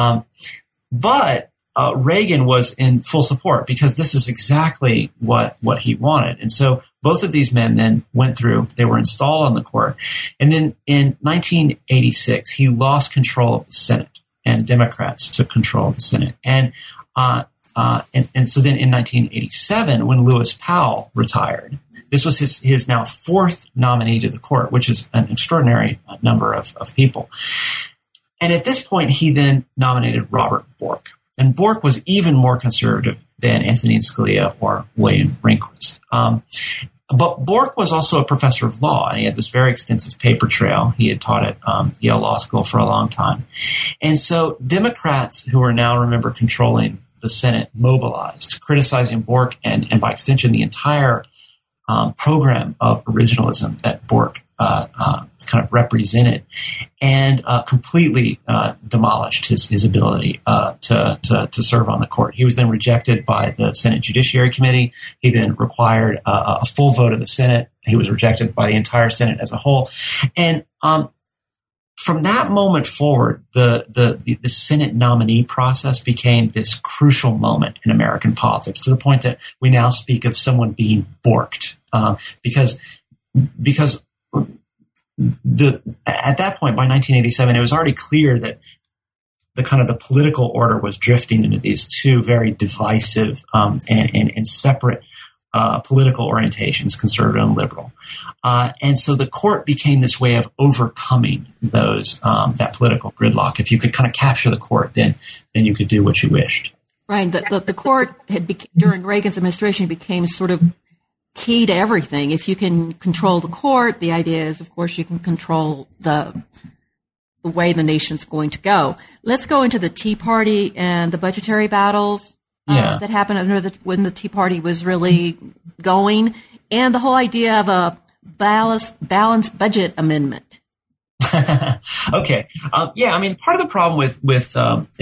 But Reagan was in full support because this is exactly what he wanted. And so both of these men then went through, they were installed on the court. And then in 1986, he lost control of the Senate and Democrats took control of the Senate. And so then in 1987, when Lewis Powell retired, this was his now fourth nominee to the court, which is an extraordinary number of people. And at this point, he then nominated Robert Bork. And Bork was even more conservative than Antonin Scalia or William Rehnquist. But Bork was also a professor of law, and he had this very extensive paper trail. He had taught at Yale Law School for a long time. And so Democrats, who are now, remember, controlling the Senate, mobilized, criticizing Bork and by extension the entire program of originalism that Bork kind of represented, and completely demolished his ability to serve on the court. He was then rejected by the Senate Judiciary Committee. He then required a full vote of the Senate. He was rejected by the entire Senate as a whole. And from that moment forward, the Senate nominee process became this crucial moment in American politics, to the point that we now speak of someone being borked, because at that point, by 1987, it was already clear that the kind of the political order was drifting into these two very divisive and separate political orientations, conservative and liberal. And so the court became this way of overcoming those that political gridlock. If you could kind of capture the court, then you could do what you wished. Right. The court during Reagan's administration became sort of key to everything. If you can control the court, the idea is, of course, you can control the way the nation's going to go. Let's go into the Tea Party and the budgetary battles that happened when the Tea Party was really going, and the whole idea of a balanced budget amendment? Okay. Yeah, I mean, part of the problem with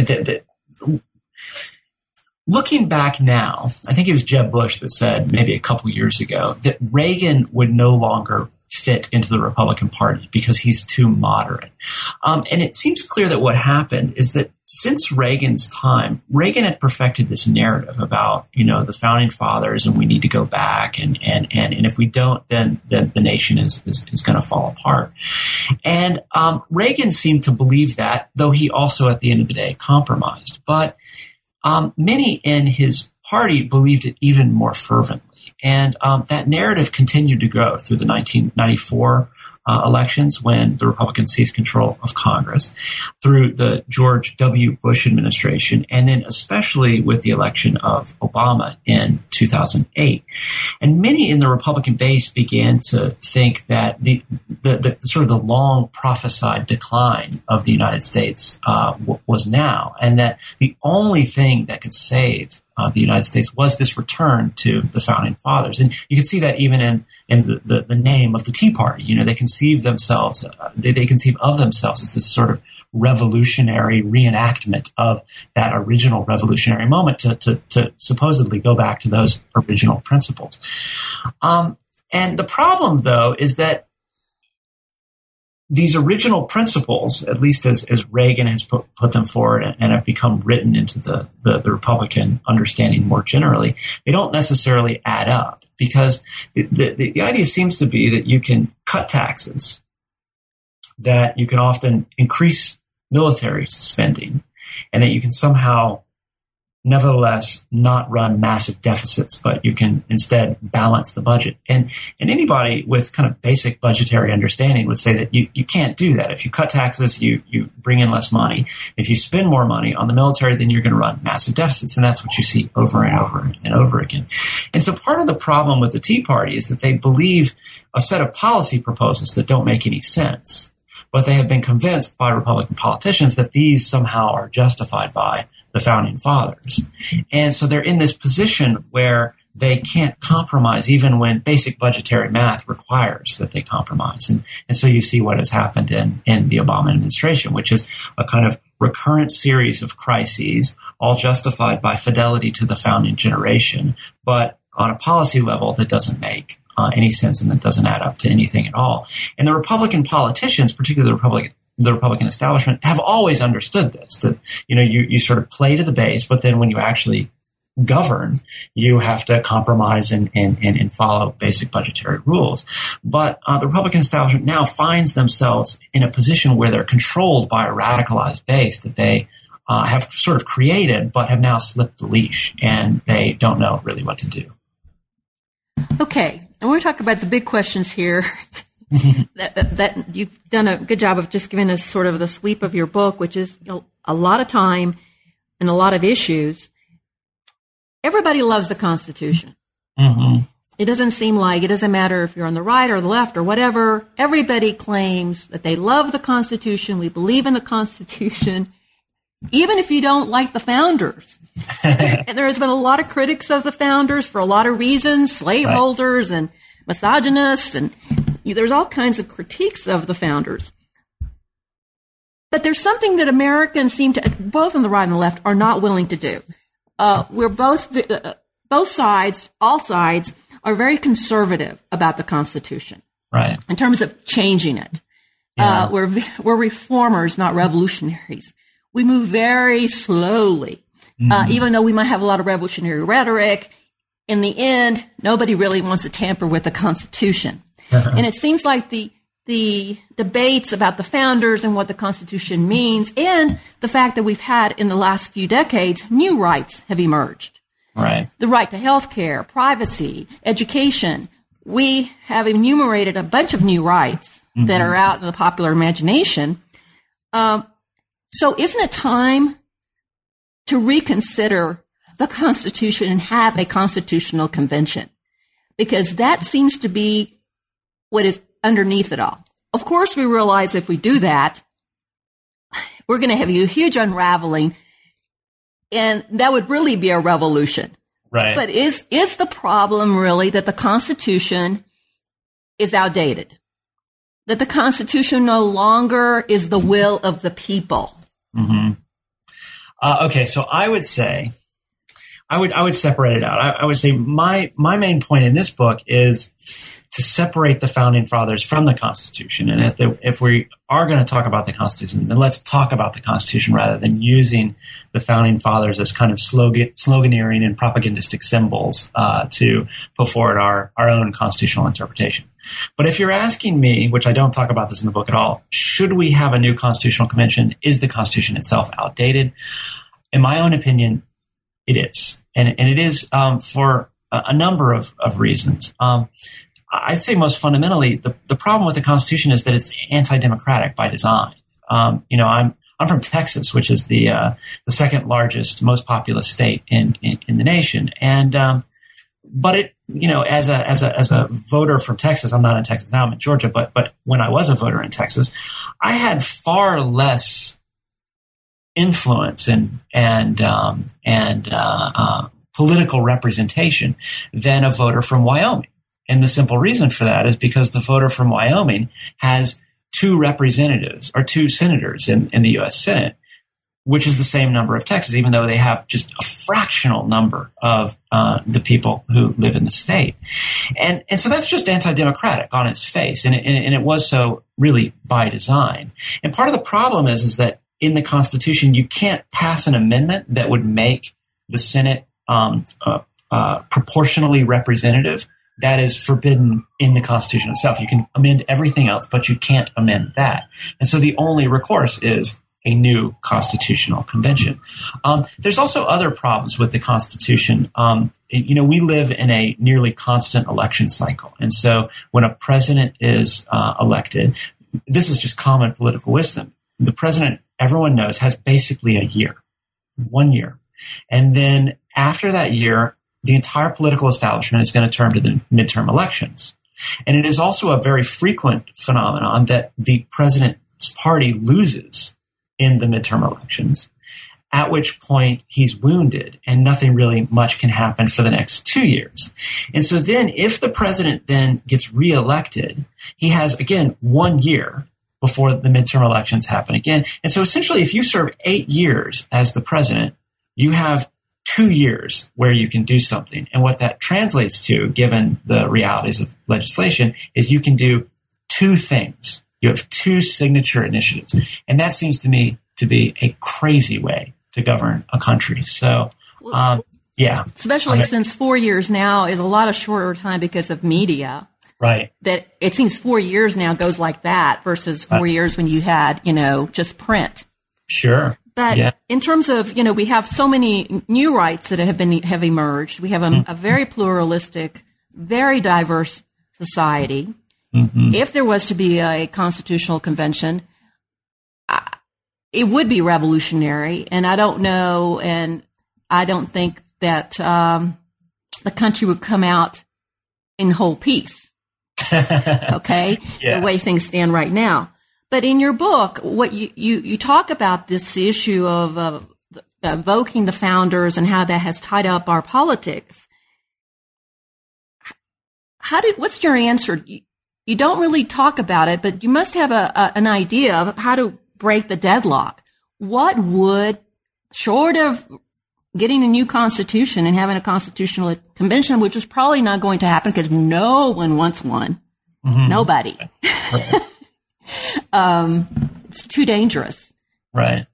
looking back now, I think it was Jeb Bush that said maybe a couple years ago that Reagan would no longer fit into the Republican Party because he's too moderate. And it seems clear that what happened is that since Reagan's time, Reagan had perfected this narrative about, the founding fathers and we need to go back and if we don't, then the nation is going to fall apart. And Reagan seemed to believe that, though he also at the end of the day compromised. But many in his party believed it even more fervently. And that narrative continued to grow through the 1994 elections when the Republicans seized control of Congress, through the George W. Bush administration, and then especially with the election of Obama in 2008. And many in the Republican base began to think that the sort of the long prophesied decline of the United States was now, and that the only thing that could save the United States was this return to the founding fathers. And you can see that even in the name of the Tea Party. They conceive themselves, they conceive of themselves as this sort of revolutionary reenactment of that original revolutionary moment to supposedly go back to those original principles. And the problem, though, is that these original principles, at least as Reagan has put them forward and have become written into the Republican understanding more generally, they don't necessarily add up, because the idea seems to be that you can cut taxes, that you can often increase military spending, and that you can somehow nevertheless not run massive deficits, but you can instead balance the budget. And anybody with kind of basic budgetary understanding would say that you can't do that. If you cut taxes, you bring in less money. If you spend more money on the military, then you're going to run massive deficits. And that's what you see over and over and over again. And so part of the problem with the Tea Party is that they believe a set of policy proposals that don't make any sense, but they have been convinced by Republican politicians that these somehow are justified by the founding fathers. And so they're in this position where they can't compromise even when basic budgetary math requires that they compromise. And so you see what has happened in the Obama administration, which is a kind of recurrent series of crises, all justified by fidelity to the founding generation, but on a policy level that doesn't make any sense and that doesn't add up to anything at all. And the Republican politicians, particularly the Republican establishment, have always understood this, that, you sort of play to the base, but then when you actually govern, you have to compromise and follow basic budgetary rules. But the Republican establishment now finds themselves in a position where they're controlled by a radicalized base that they have sort of created, but have now slipped the leash, and they don't know really what to do. Okay, and we're talking about the big questions here. that you've done a good job of just giving us sort of the sweep of your book, which is a lot of time and a lot of issues. Everybody loves the Constitution. Mm-hmm. It doesn't seem like, it doesn't matter if you're on the right or the left or whatever. Everybody claims that they love the Constitution. We believe in the Constitution, even if you don't like the founders. And there has been a lot of critics of the founders for a lot of reasons, slaveholders and misogynists, and there's all kinds of critiques of the founders. But there's something that Americans seem to, both on the right and the left, are not willing to do. We're both sides, all sides, are very conservative about the Constitution. Right. In terms of changing it. Yeah. We're reformers, not revolutionaries. We move very slowly. Even though we might have a lot of revolutionary rhetoric, in the end, nobody really wants to tamper with the Constitution. And it seems like the debates about the founders and what the Constitution means, and the fact that we've had in the last few decades, new rights have emerged. Right. The right to health care, privacy, education. We have enumerated a bunch of new rights that are out in the popular imagination. So isn't it time to reconsider the Constitution and have a constitutional convention? Because that seems to be what is underneath it all. Of course, we realize if we do that, we're going to have a huge unraveling, and that would really be a revolution. Right. But is the problem really that the Constitution is outdated, that the Constitution no longer is the will of the people? Mm-hmm. Okay, so I would say, I would separate it out. I would say my main point in this book is to separate the Founding Fathers from the Constitution. And if we are going to talk about the Constitution, then let's talk about the Constitution rather than using the Founding Fathers as kind of sloganeering and propagandistic symbols to put forward our own constitutional interpretation. But if you're asking me, which I don't talk about this in the book at all, should we have a new constitutional convention? Is the Constitution itself outdated? In my own opinion, it is. And it is for a number of reasons. I'd say most fundamentally, the problem with the Constitution is that it's anti-democratic by design. I'm from Texas, which is the second largest, most populous state in the nation, and but it, as a voter from Texas, I'm not in Texas now, I'm in Georgia, but when I was a voter in Texas, I had far less influence and political representation than a voter from Wyoming. And the simple reason for that is because the voter from Wyoming has two representatives or two senators in the U.S. Senate, which is the same number of Texas, even though they have just a fractional number of the people who live in the state. And so that's just anti-democratic on its face. And it was so really by design. And part of the problem is that in the Constitution, you can't pass an amendment that would make the Senate proportionally representative. That is forbidden in the Constitution itself. You can amend everything else, but you can't amend that. And so the only recourse is a new constitutional convention. There's also other problems with the Constitution. We live in a nearly constant election cycle. And so when a president is elected, this is just common political wisdom. The president, everyone knows, has basically a year, 1 year. And then after that year, the entire political establishment is going to turn to the midterm elections. And it is also a very frequent phenomenon that the president's party loses in the midterm elections, at which point he's wounded and nothing really much can happen for the next 2 years. And so then if the president then gets reelected, he has, again, 1 year before the midterm elections happen again. And so essentially, if you serve 8 years as the president, you have 2 years where you can do something. And what that translates to, given the realities of legislation, is you can do two things. You have two signature initiatives. And that seems to me to be a crazy way to govern a country. So, yeah. Especially since 4 years now is a lot of shorter time because of media. Right. That it seems 4 years now goes like that versus 4 years when you had, just print. Sure. But yeah. In terms of, we have so many new rights that have emerged. We have a very pluralistic, very diverse society. Mm-hmm. If there was to be a constitutional convention, it would be revolutionary. And I don't know, and I don't think that the country would come out in whole peace. Okay? Yeah. The way things stand right now. But in your book, what you talk about this issue of evoking the founders and how that has tied up our politics. What's your answer? You don't really talk about it, but you must have an idea of how to break the deadlock. What would, short of getting a new constitution and having a constitutional convention, which is probably not going to happen because no one wants one. Mm-hmm. Nobody. Right. It's too dangerous. Right.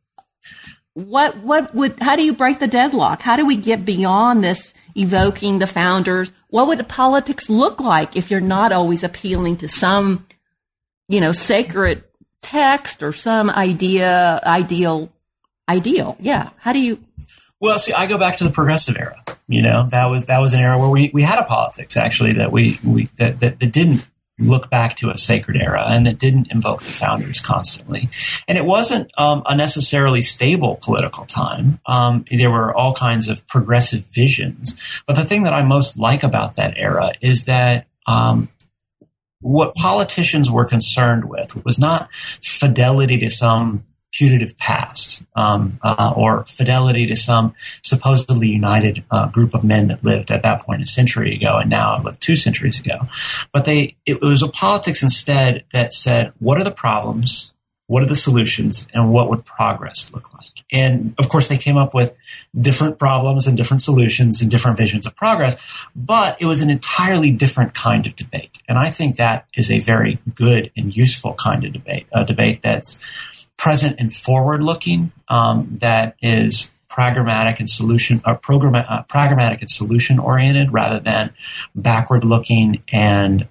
How do you break the deadlock? How do we get beyond this evoking the founders? What would the politics look like if you're not always appealing to some, sacred text or some ideal? Yeah. How do you? Well, see, I go back to the progressive era. That was an era where we had a politics actually that didn't look back to a sacred era and that didn't invoke the founders constantly. And it wasn't a necessarily stable political time. There were all kinds of progressive visions. But the thing that I most like about that era is that what politicians were concerned with was not fidelity to some putative past, or fidelity to some supposedly united group of men that lived at that point a century ago and now lived 2 centuries ago. But it was a politics instead that said, what are the problems, what are the solutions, and what would progress look like? And of course, they came up with different problems and different solutions and different visions of progress, but it was an entirely different kind of debate. And I think that is a very good and useful kind of debate, a debate that's present and forward-looking, that is pragmatic and solution-oriented rather than backward-looking and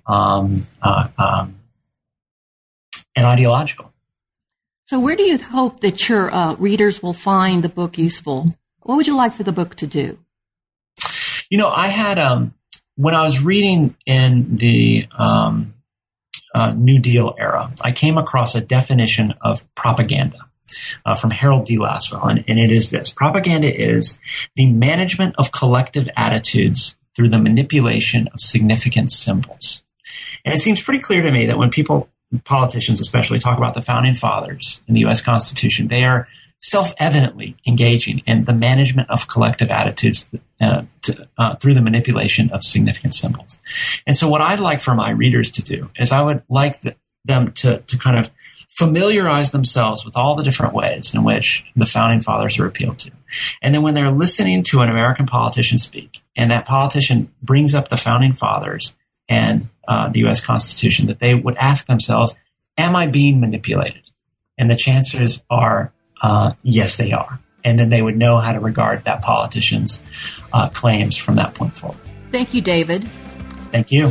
ideological. So where do you hope that your readers will find the book useful? What would you like for the book to do? I had, when I was reading in the New Deal era, I came across a definition of propaganda from Harold D. Lasswell, and it is this. Propaganda is the management of collective attitudes through the manipulation of significant symbols. And it seems pretty clear to me that when politicians especially talk about the founding fathers in the U.S. Constitution, they are self-evidently engaging in the management of collective attitudes through the manipulation of significant symbols. And so what I'd like for my readers to do is I would like them to kind of familiarize themselves with all the different ways in which the founding fathers are appealed to. And then when they're listening to an American politician speak, and that politician brings up the founding fathers and the U.S. Constitution, that they would ask themselves, am I being manipulated? And the chances are, yes, they are. And then they would know how to regard that politician's claims from that point forward. Thank you, David. Thank you.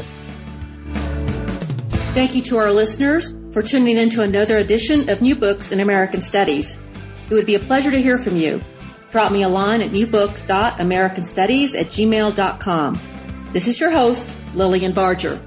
Thank you to our listeners for tuning in to another edition of New Books in American Studies. It would be a pleasure to hear from you. Drop me a line at newbooks.americanstudies@gmail.com. This is your host, Lillian Barger.